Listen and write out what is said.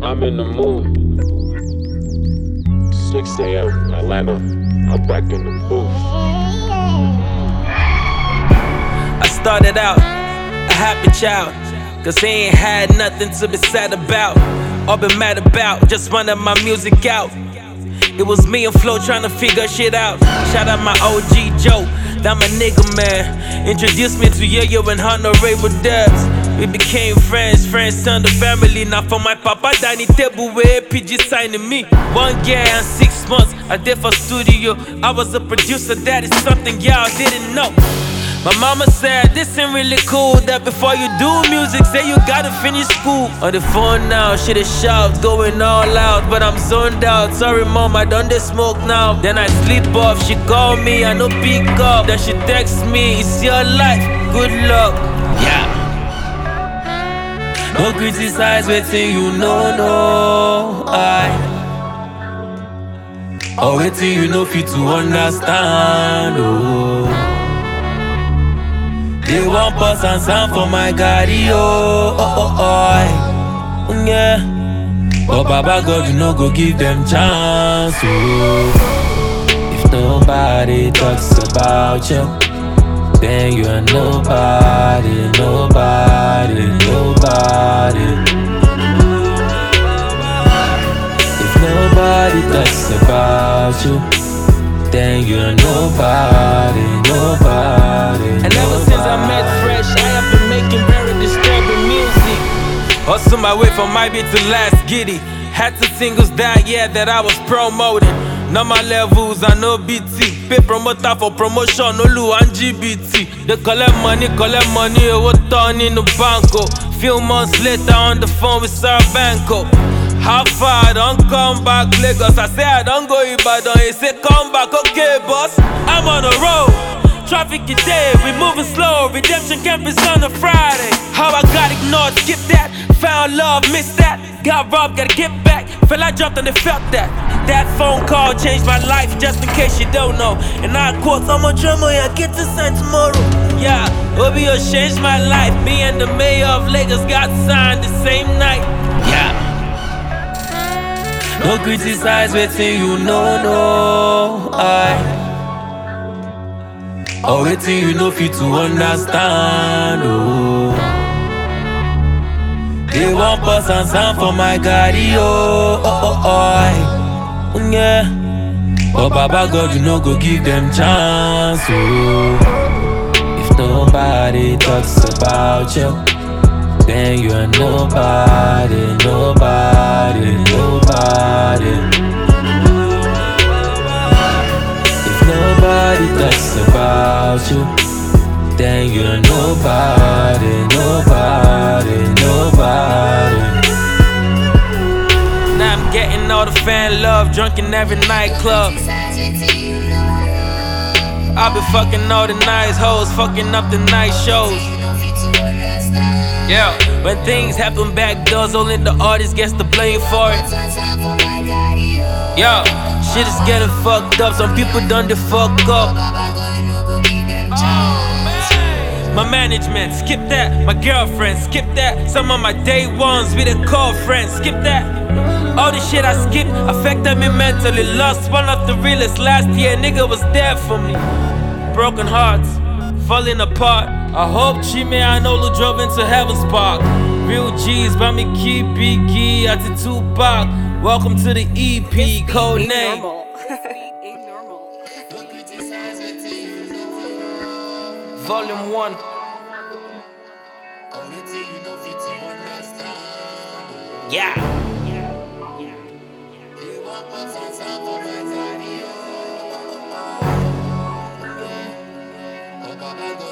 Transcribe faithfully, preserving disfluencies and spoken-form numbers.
I'm in the mood. six a.m. Atlanta. I'm back in the booth. I started out a happy child, cause he ain't had nothing to be sad about or been mad about, just running my music out. It was me and Flo trying to figure shit out. Shout out my O G Joe, that my nigga man. Introduced me to Yo-Yo and Honorable Dubs. We became friends, friends turned to family. Now for my papa dining table where P G signing me. One year and six months I did for studio. I was a producer, that is something y'all didn't know. My mama said this ain't really cool, that before you do music, say you gotta finish school. On the phone now, shit is shout, going all out, but I'm zoned out. Sorry mom, I done this smoke now. Then I sleep off, she call me, I no pick up. Then she text me, it's your life, good luck. Yeah. No criticize waiting, you know, no I or waiting, you know fit to understand, oh. They want pass and sound for my daddy, oh, oh, oh, oh, yeah. But Baba God, you know, go give them chance, oh. If nobody talks about you, then you are nobody, nobody, nobody. If nobody talks about you, then you're nobody, nobody. And ever since I met Fresh, I have been making very disturbing music. Hustle my way from my beat to last giddy. Had two singles that year that I was promoting. Now my levels are no B T. Pay promoter for promotion, no Lu and G B T. They collect money, collect money, what turn in the banco. Few months later on the phone with Sir Banco. How far I don't come back Lagos? I say I don't go Ibadan. He say come back, okay boss. I'm on the road, traffic is dead, we moving slow. Redemption camp is on a Friday. How I got ignored, skip that. Found love, missed that. Got robbed, gotta get back. Fell I jumped and they felt that. That phone call changed my life, just in case you don't know. And I quote, I'm a drummer, I get to sign tomorrow. Yeah, O B O changed my life. Me and the mayor of Lagos got signed the same night. Yeah. No criticize waiting, you know, no I or waiting, you know fit to understand, oh. They want pass and sound for my daddy, oh, oh, oh, oh, yeah. But Baba God, you know, go give them chance, oh. If nobody talks about you, then you're nobody, nobody, nobody. If nobody talks about you, then you're nobody, nobody, nobody. Now I'm getting all the fan love, drunk in every nightclub. I've been fucking all the nice hoes, fucking up the night shows. Yeah, when things happen back doors, only the artist gets the blame for it. Yo, shit is getting fucked up, some people done the fuck up. My management, skip that. My girlfriend, skip that. Some of my day ones with a call friends, skip that. All the shit I skipped affected me mentally. Lost one of the realest last year, nigga was there for me. Broken hearts, falling apart. I hope Chime Anolu drove into Heaven's Park. Real G's, by me key Biggie at the Tupac. Welcome to the E P, code name. Volume one. Yeah. Baba